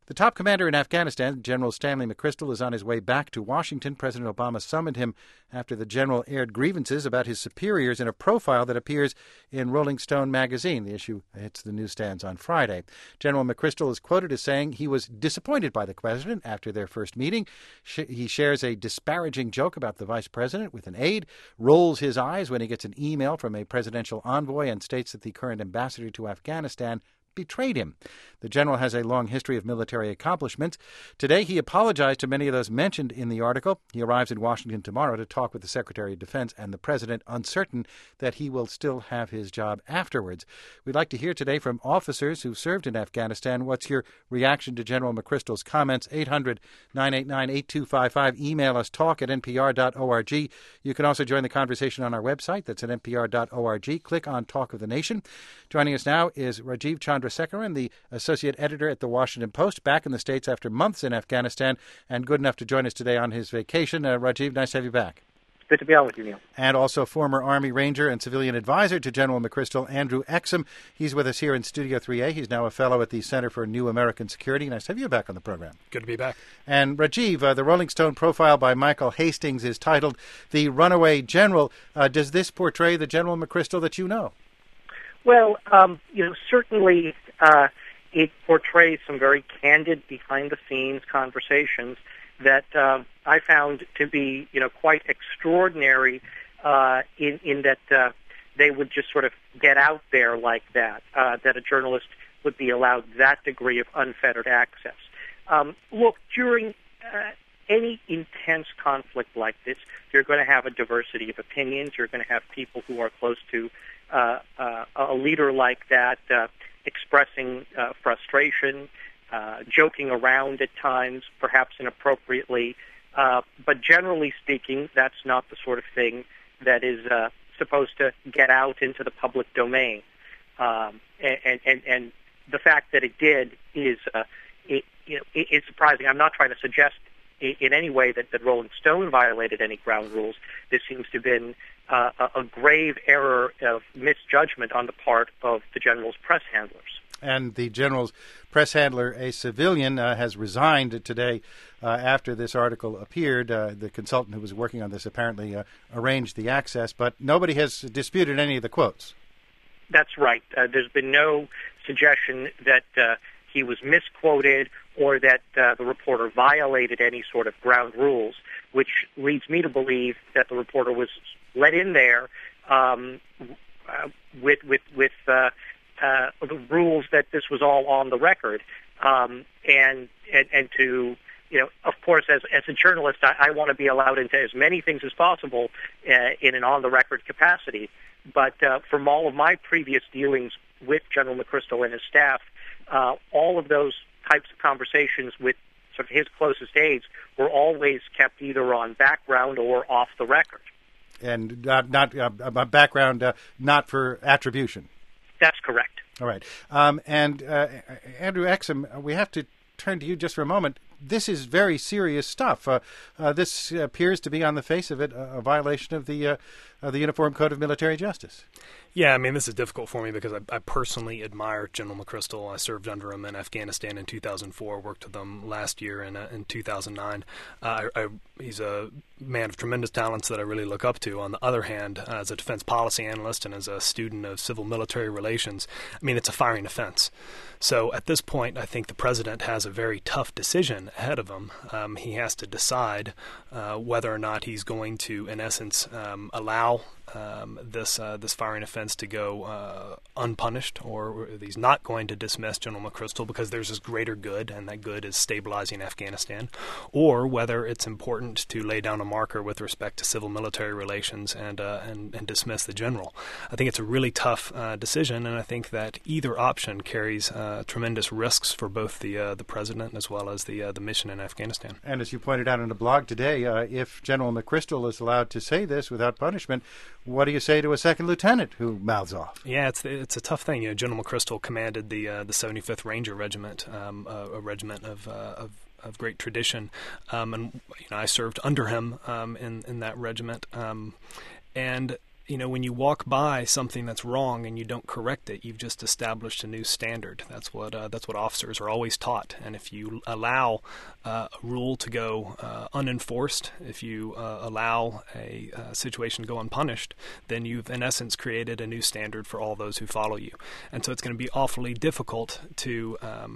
The top commander in Afghanistan, General Stanley McChrystal, is on his way back to Washington. President Obama summoned him after the general aired grievances about his superiors in a profile that appears in Rolling Stone magazine. The issue hits the newsstands on Friday. General McChrystal is quoted as saying he was disappointed by the president after their first meeting. He shares a disparaging joke about the vice president with an aide, rolls his eyes when he gets an email from a presidential envoy, and states that the current ambassador to Afghanistan betrayed him. The general has a long history of military accomplishments. Today, he apologized to many of those mentioned in the article. He arrives in Washington tomorrow to talk with the Secretary of Defense and the President, uncertain that he will still have his job afterwards. We'd like to hear today from officers who served in Afghanistan. What's your reaction to General McChrystal's comments? 800-989-8255. Email us, talk@npr.org. You can also join the conversation on our website. That's at npr.org. Click on Talk of the Nation. Joining us now is Rajiv Chandrasekaran, the associate editor at The Washington Post, back in the States after months in Afghanistan and good enough to join us today on his vacation. Rajiv, nice to have you back. Good to be on with you, Neil. And also former Army Ranger and civilian advisor to General McChrystal, Andrew Exum. He's with us here in Studio 3A. He's now a fellow at the Center for New American Security. Nice to have you back on the program. Good to be back. And Rajiv, the Rolling Stone profile by Michael Hastings is titled The Runaway General. Does this portray the General McChrystal that you know? Well, certainly it portrays some very candid, behind-the-scenes conversations that I found to be, quite extraordinary in that they would just sort of get out there like that, that a journalist would be allowed that degree of unfettered access. Look, during any intense conflict like this, you're going to have a diversity of opinions. You're going to have people who are close to a leader like that expressing frustration, joking around at times, perhaps inappropriately. But generally speaking, that's not the sort of thing that is supposed to get out into the public domain. And the fact that it did is surprising. I'm not trying to suggest in any way that Rolling Stone violated any ground rules. This seems to have been a grave error of misjudgment on the part of the general's press handlers. And the general's press handler, a civilian, has resigned today after this article appeared. The consultant who was working on this apparently arranged the access, but nobody has disputed any of the quotes. That's right. There's been no suggestion that he was misquoted or that the reporter violated any sort of ground rules, which leads me to believe that the reporter was let in there with the rules that this was all on the record, and to of course, as a journalist, I want to be allowed into as many things as possible in an on-the-record capacity. But from all of my previous dealings with General McChrystal and his staff, all of those types of conversations with sort of his closest aides were always kept either on background or off the record. And not background, not for attribution. That's correct. All right. And Andrew Exum, we have to turn to you just for a moment. This is very serious stuff. This appears to be, on the face of it, a violation of the Uniform Code of Military Justice. Yeah, I mean, this is difficult for me because I personally admire General McChrystal. I served under him in Afghanistan in 2004, worked with him last year in 2009. He's a man of tremendous talents that I really look up to. On the other hand, as a defense policy analyst and as a student of civil-military relations, I mean, it's a firing offense. So at this point, I think the president has a very tough decision ahead of him. He has to decide whether or not he's going to, in essence, allow this firing offense to go unpunished, or he's not going to dismiss General McChrystal because there's this greater good, and that good is stabilizing Afghanistan, or whether it's important to lay down a marker with respect to civil-military relations and dismiss the general. I think it's a really tough decision, and I think that either option carries tremendous risks for both the president as well as the mission in Afghanistan. And as you pointed out in the blog today, if General McChrystal is allowed to say this without punishment, what do you say to a second lieutenant who mouths off? Yeah, it's a tough thing. General McChrystal commanded the 75th Ranger Regiment, a regiment of great tradition, and I served under him in that regiment, and when you walk by something that's wrong and you don't correct it, you've just established a new standard. That's what officers are always taught. And if you allow a rule to go unenforced, if you allow a situation to go unpunished, then you've in essence created a new standard for all those who follow you. And so it's going to be awfully difficult to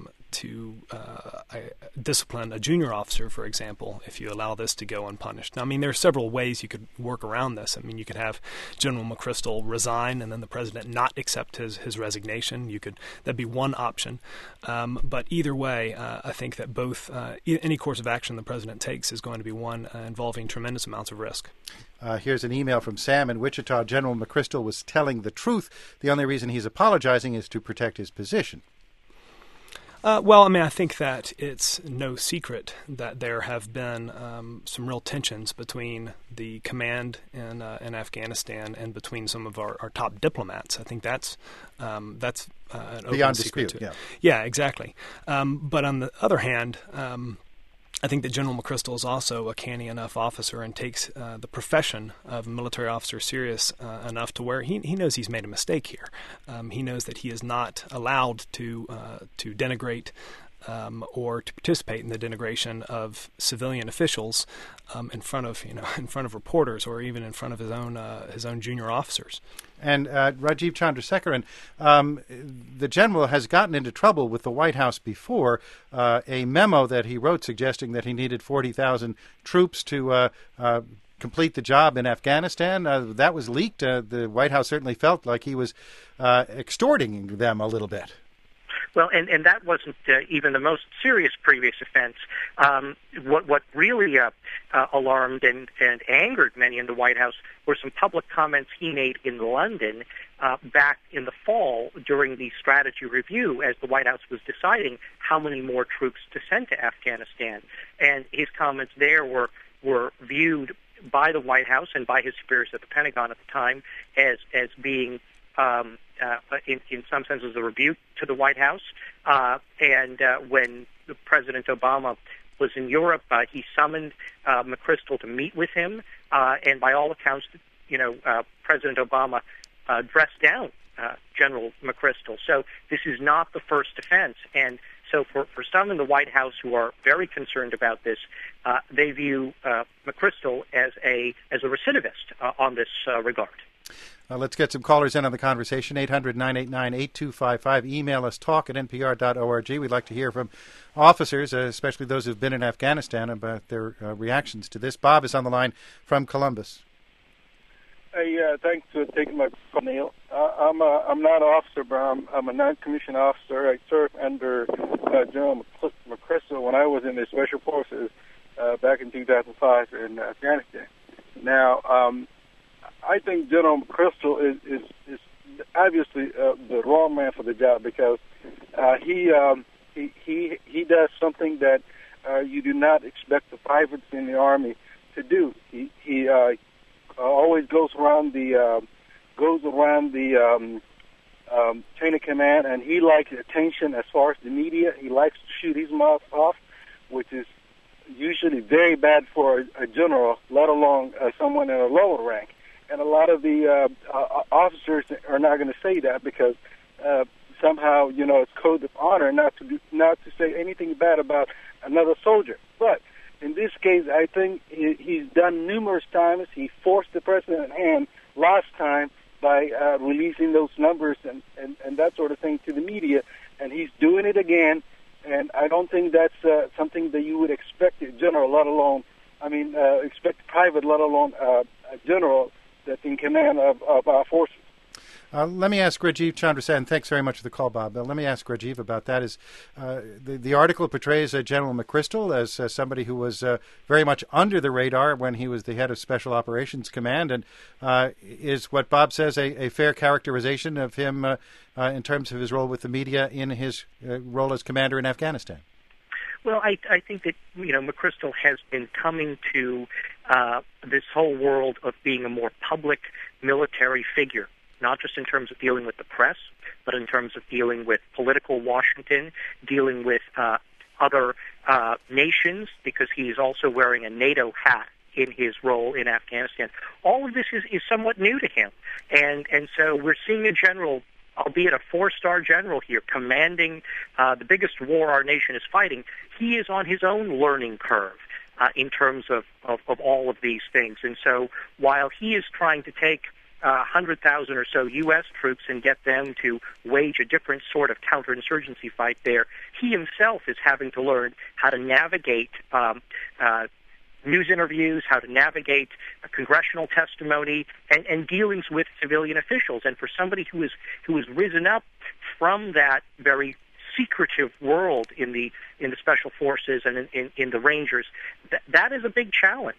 discipline a junior officer, for example, if you allow this to go unpunished. Now, I mean, there are several ways you could work around this. I mean, you could have General McChrystal resign and then the president not accept his resignation. That'd be one option. But either way, I think that both any course of action the president takes is going to be one involving tremendous amounts of risk. Here's an email from Sam in Wichita. General McChrystal was telling the truth. The only reason he's apologizing is to protect his position. Well, I mean, I think that it's no secret that there have been some real tensions between the command in Afghanistan and between some of our top diplomats. I think that's an open secret too. Yeah, exactly. But on the other hand, I think that General McChrystal is also a canny enough officer and takes the profession of a military officer serious enough to where he knows he's made a mistake here. He knows that he is not allowed to denigrate or to participate in the denigration of civilian officials in front of reporters or even in front of his own junior officers. And Rajiv Chandrasekaran, the general has gotten into trouble with the White House before. A memo that he wrote suggesting that he needed 40,000 troops to complete the job in Afghanistan, that was leaked. The White House certainly felt like he was extorting them a little bit. Well, and that wasn't even the most serious previous offense. What really alarmed and angered many in the White House were some public comments he made in London back in the fall during the strategy review as the White House was deciding how many more troops to send to Afghanistan. And his comments there were viewed by the White House and by his superiors at the Pentagon at the time as being in some senses a rebuke to the White House. And when President Obama was in Europe, he summoned McChrystal to meet with him. And by all accounts, President Obama dressed down General McChrystal. So this is not the first offense. And so for some in the White House who are very concerned about this, they view McChrystal as a recidivist on this regard. Let's get some callers in on the conversation. 800-989-8255. Email us talk@npr.org. We'd like to hear from officers, especially those who've been in Afghanistan, about their reactions to this. Bob is on the line from Columbus. Hey, thanks for taking my call, Neil. I'm not an officer, but I'm a non-commissioned officer. I served under General McChrystal when I was in the Special Forces back in 2005 in Afghanistan. Now, I think General McChrystal is obviously the wrong man for the job because he does something that you do not expect the privates in the Army to do. He always goes around the chain of command, and he likes attention as far as the media. He likes to shoot his mouth off, which is usually very bad for a general, let alone someone in a lower rank. And a lot of the officers are not going to say that because somehow, it's code of honor not to say anything bad about another soldier. But in this case, I think he's done numerous times. He forced the president's hand last time by releasing those numbers and that sort of thing to the media, and he's doing it again. And I don't think that's something that you would expect a general, expect private, let alone a general that's in command of our forces. Let me ask Rajiv Chandrasekaran. Thanks very much for the call, Bob. Let me ask Rajiv about that. The article portrays General McChrystal as somebody who was very much under the radar when he was the head of Special Operations Command, and is what Bob says a fair characterization of him in terms of his role with the media in his role as commander in Afghanistan? Well, I think that, McChrystal has been coming to this whole world of being a more public military figure, not just in terms of dealing with the press, but in terms of dealing with political Washington, dealing with other nations, because he's also wearing a NATO hat in his role in Afghanistan. All of this is somewhat new to him, and so we're seeing a general, albeit a 4-star general here, commanding the biggest war our nation is fighting. He is on his own learning curve in terms of all of these things. And so while he is trying to take 100,000 or so U.S. troops and get them to wage a different sort of counterinsurgency fight there, he himself is having to learn how to navigate news interviews, how to navigate congressional testimony, and dealings with civilian officials. And for somebody who has risen up from that very secretive world in the special forces and in the Rangers, that is a big challenge.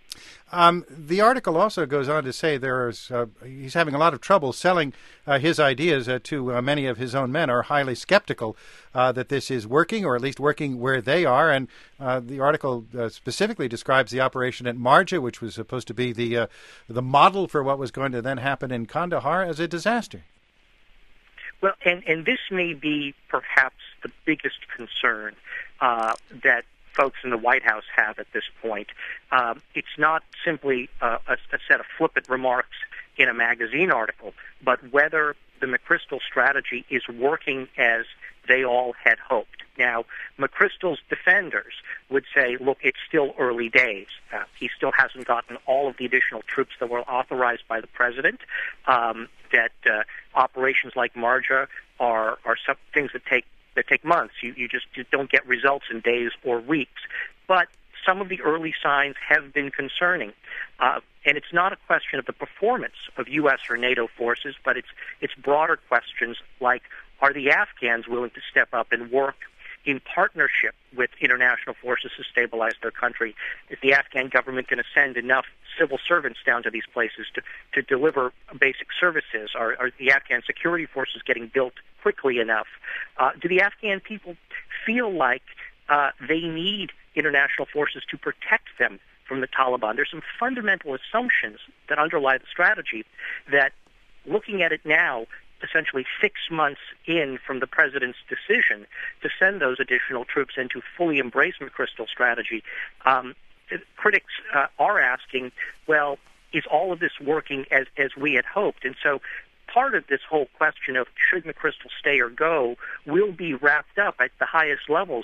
The article also goes on to say he's having a lot of trouble selling his ideas to many of his own men are highly skeptical that this is working, or at least working where they are. And the article specifically describes the operation at Marja, which was supposed to be the model for what was going to then happen in Kandahar, as a disaster. Well, and this may be perhaps the biggest concern that folks in the White House have at this point. It's not simply a set of flippant remarks in a magazine article, but whether the McChrystal strategy is working as they all had hoped. Now, McChrystal's defenders would say, look, it's still early days. He still hasn't gotten all of the additional troops that were authorized by the president, that operations like Marja are some things that take months. You don't get results in days or weeks. But some of the early signs have been concerning. And it's not a question of the performance of U.S. or NATO forces, but it's broader questions like, are the Afghans willing to step up and work in partnership with international forces to stabilize their country? Is the Afghan government going to send enough civil servants down to these places to deliver basic services? Are the Afghan security forces getting built quickly enough? Do the Afghan people feel like they need international forces to protect them from the Taliban? There's some fundamental assumptions that underlie the strategy that, looking at it now, essentially 6 months in from the president's decision to send those additional troops in to fully embrace McChrystal's strategy, critics are asking, well, is all of this working as we had hoped? And so part of this whole question of should McChrystal stay or go will be wrapped up at the highest levels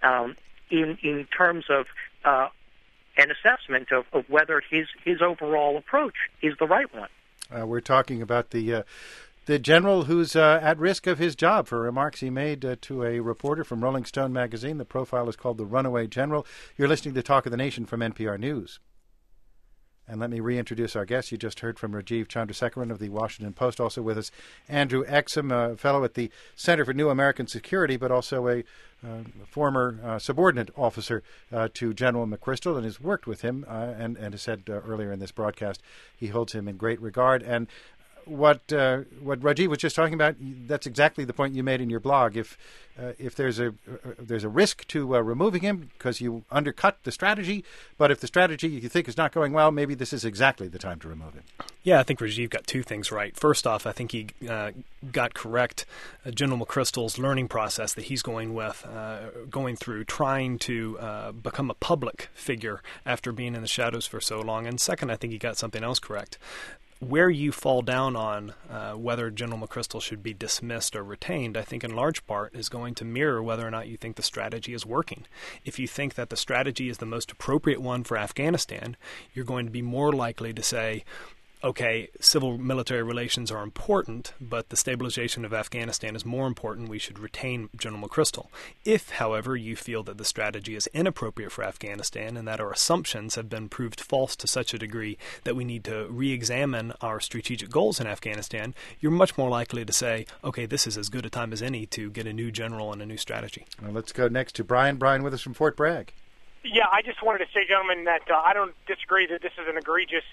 in terms of an assessment of whether his overall approach is the right one. We're talking about the general who's at risk of his job for remarks he made to a reporter from Rolling Stone magazine. The profile is called The Runaway General. You're listening to Talk of the Nation from NPR News. And let me reintroduce our guests. You just heard from Rajiv Chandrasekaran of the Washington Post. Also with us, Andrew Exum, a fellow at the Center for New American Security, but also a former subordinate officer to General McChrystal, and has worked with him and has said earlier in this broadcast he holds him in great regard. And what Rajiv was just talking about, that's exactly the point you made in your blog. If there's a risk to removing him because you undercut the strategy, but if the strategy you think is not going well, maybe this is exactly the time to remove him. Yeah, I think Rajiv got two things right. First off, I think he got correct General McChrystal's learning process that he's going through, trying to become a public figure after being in the shadows for so long. And second, I think he got something else correct. Where you fall down on whether General McChrystal should be dismissed or retained, I think in large part is going to mirror whether or not you think the strategy is working. If you think that the strategy is the most appropriate one for Afghanistan, you're going to be more likely to say, okay, civil-military relations are important, but the stabilization of Afghanistan is more important. We should retain General McChrystal. If, however, you feel that the strategy is inappropriate for Afghanistan and that our assumptions have been proved false to such a degree that we need to re-examine our strategic goals in Afghanistan, you're much more likely to say, okay, this is as good a time as any to get a new general and a new strategy. Well, let's go next to Brian. Brian with us from Fort Bragg. Yeah, I just wanted to say, gentlemen, that I don't disagree that this is an egregious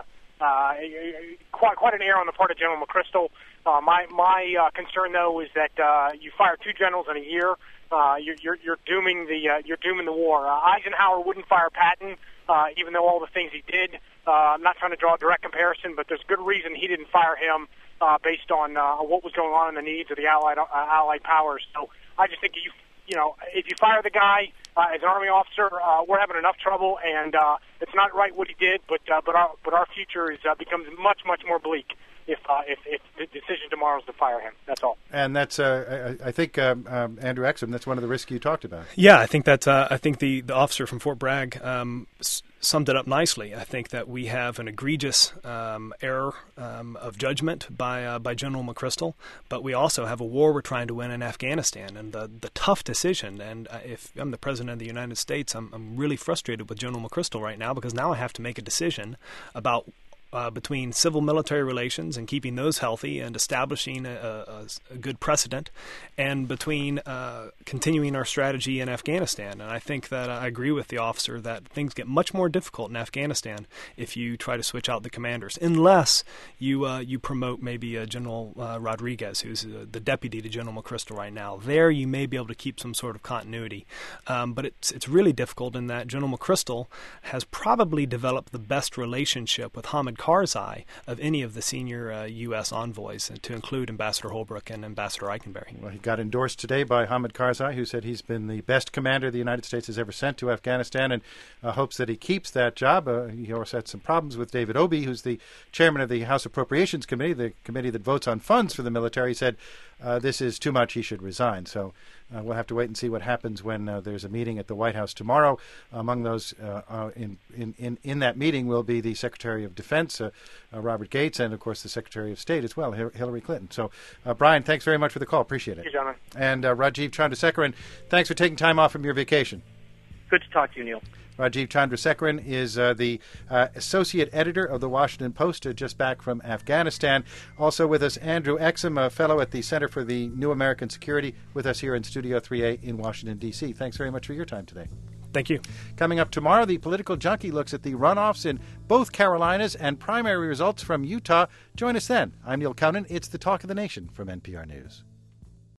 quite an error on the part of General McChrystal. My concern, though, is that you fire two generals in a year. You're dooming the war. Eisenhower wouldn't fire Patton, even though all the things he did. I'm not trying to draw a direct comparison, but there's good reason he didn't fire him based on what was going on in the needs of the Allied powers. So I just think if you fire the guy as an Army officer, we're having enough trouble, and it's not right what he did. But our future becomes much more bleak if the decision tomorrow is to fire him. That's all. And that's I think Andrew Exum. That's one of the risks you talked about. Yeah, I think that I think the officer from Fort Bragg summed it up nicely. I think that we have an egregious error of judgment by General McChrystal, but we also have a war we're trying to win in Afghanistan, and the tough decision. And if I'm the President of the United States, I'm really frustrated with General McChrystal right now, because now I have to make a decision about between civil-military relations and keeping those healthy and establishing a good precedent, and between continuing our strategy in Afghanistan. And I think that I agree with the officer that things get much more difficult in Afghanistan if you try to switch out the commanders, unless you promote maybe General Rodriguez, who's the deputy to General McChrystal right now. There you may be able to keep some sort of continuity. But it's really difficult in that General McChrystal has probably developed the best relationship with Hamid Karzai of any of the senior U.S. envoys, to include Ambassador Holbrooke and Ambassador Eikenberry. Well, he got endorsed today by Hamid Karzai, who said he's been the best commander the United States has ever sent to Afghanistan, and hopes that he keeps that job. He also had some problems with David Obey, who's the chairman of the House Appropriations Committee, the committee that votes on funds for the military. He said this is too much, he should resign. So we'll have to wait and see what happens when there's a meeting at the White House tomorrow. Among those in that meeting will be the Secretary of Defense, Robert Gates, and, of course, the Secretary of State as well, Hillary Clinton. So, Brian, thanks very much for the call. Appreciate it. Thank you, gentlemen. And Rajiv Chandrasekaran, thanks for taking time off from your vacation. Good to talk to you, Neil. Rajiv Chandrasekaran is the associate editor of the Washington Post, just back from Afghanistan. Also with us, Andrew Exum, a fellow at the Center for the New American Security, with us here in Studio 3A in Washington, D.C. Thanks very much for your time today. Thank you. Coming up tomorrow, the Political Junkie looks at the runoffs in both Carolinas and primary results from Utah. Join us then. I'm Neil Cownan. It's the Talk of the Nation from NPR News.